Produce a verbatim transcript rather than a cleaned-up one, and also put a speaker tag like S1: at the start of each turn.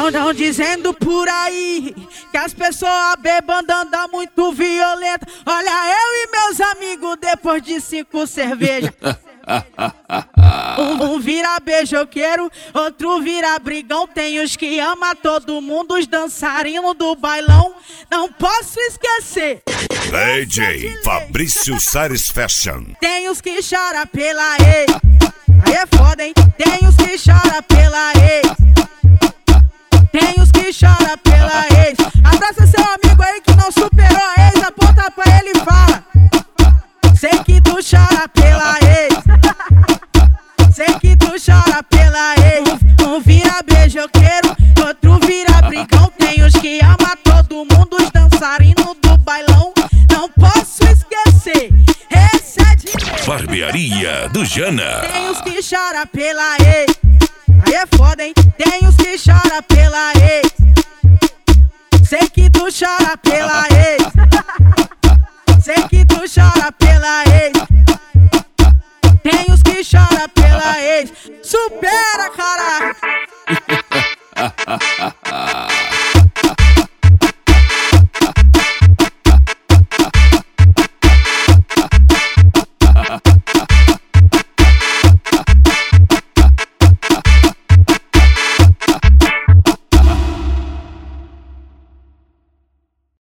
S1: Tão, tão dizendo por aí que as pessoas bebando andam muito violenta. Olha eu e meus amigos depois de cinco cervejas. Um, um vira beijoqueiro, outro vira brigão. Tem os que ama todo mundo, os dançarinos do bailão. Não posso esquecer
S2: D J Fabrício Sares Fashion.
S1: Tem os que chora pela ex. Aí é foda, hein? Tem os que chora pela ex. Tem os que chora pela ex. Abraça seu amigo aí que não superou a ex. Aponta pra ele e fala: sei que tu chora pela ex. Sei que tu chora pela ex. Um, um vira beijoqueiro, outro vira brigão. Tem os que ama todo mundo, os dançarinos do bailão. Não posso esquecer, esse é de
S2: Barbearia do Jana.
S1: Tem os que chora pela ex. Aí é foda, hein? Tem os que chora pela ex. Sei que tu chora pela ex. Sei que tu chora pela ex. Tem os que chora pela ex. Supera, caralho.